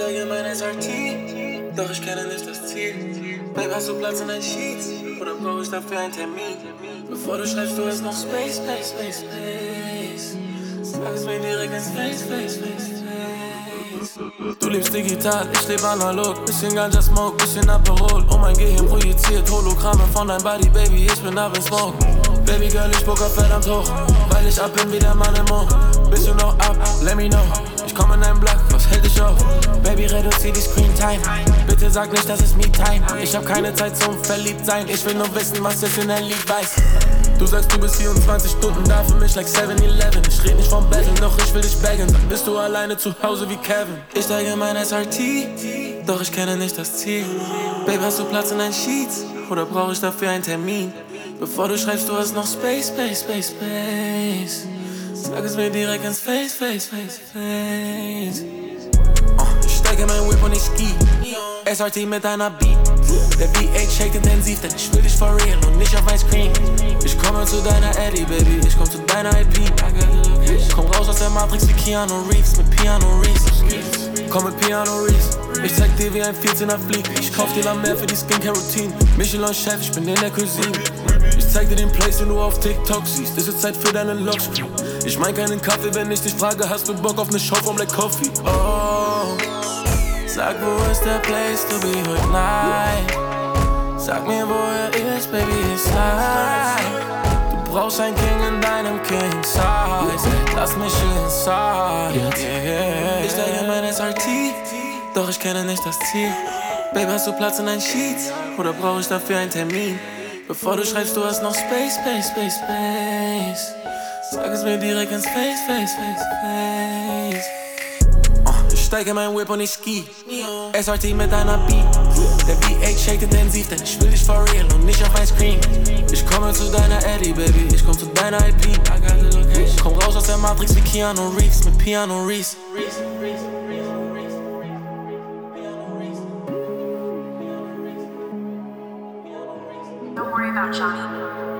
steige in mein SRT, doch ich kenne nicht das Ziel. Babe, hast du Platz in deinen Sheets? Oder brauche ich dafür einen Termin? Bevor du schreibst, du hast noch Space. Sag es mir direkt ins Face. Du lebst digital, ich lebe analog. Bisschen Ganja Smoke, bisschen Aperol. Oh, mein Gehirn projiziert Hologramme von deinem Body, Baby, ich bin up in Smoke. Baby Girl, ich spuck auf verdammt hoch, weil ich ab bin wie der Mann im Mond. Bist du noch up? Let me know. Ich komm in deinen Block, was hält dich auf? Baby, reduzier die Screen Time. Bitte sag nicht, das ist me time. Ich hab keine Zeit zum Verliebtsein. Ich will nur wissen, was ich in der Lied weiß. Du sagst, du bist 24 Stunden da für mich like 7-Eleven. Ich red nicht vom Betteln, doch ich will dich baggen. Dann bist du alleine zu Hause wie Kevin. Ich steige in mein SRT, doch ich kenne nicht das Ziel. Babe, hast du Platz in deinen Sheets? Oder brauche ich dafür einen Termin? Bevor du schreibst, du hast noch Space. Sag es mir direkt ins Face. Ich steige in mein Whip und ich ski. SRT mit einer Beat. Der V8 shakt intensiv, denn ich will dich for real und nicht auf mein Screen. Ich komme zu deiner Eddie, Baby, ich komm zu deiner IP. Ich komm raus aus der Matrix wie Keanu Reeves mit Piano Reeves. Komm mit Piano Reeves. Ich zeig dir wie ein 14er fliegt. Ich kauf dir mehr für die Skincare-Routine. Michelin-Chef, ich bin in der Cuisine. Ich zeig dir den Place, den du auf TikTok siehst. Es ist Zeit für deinen Lockscreen. Ich mein keinen Kaffee, wenn ich dich frage, hast du Bock auf ne Show vom Black Coffee? Oh, sag, wo ist der Place to be heute Night? Sag mir, wo er ist, Baby, it's live. Du brauchst ein King in deinem King-Size. Lass mich inside, yeah. Ich steige in mein SRT, doch ich kenne nicht das Ziel. Babe, hast du Platz in deinen Sheets? Oder brauche ich dafür einen Termin? Bevor du schreibst, du hast noch Space. Sag es mir direkt ins Face. Ich steige in mein Whip und ich ski. SRT mit einer Beat. Der V8 shakt intensiv, denn ich will dich for real und nicht auf mein Screen. Ich komme zu deiner Eddie, Baby, ich komm zu deiner IP. Ich komm raus aus der Matrix wie Keanu Reeves mit Piano Reeves. Don't worry about Johnny.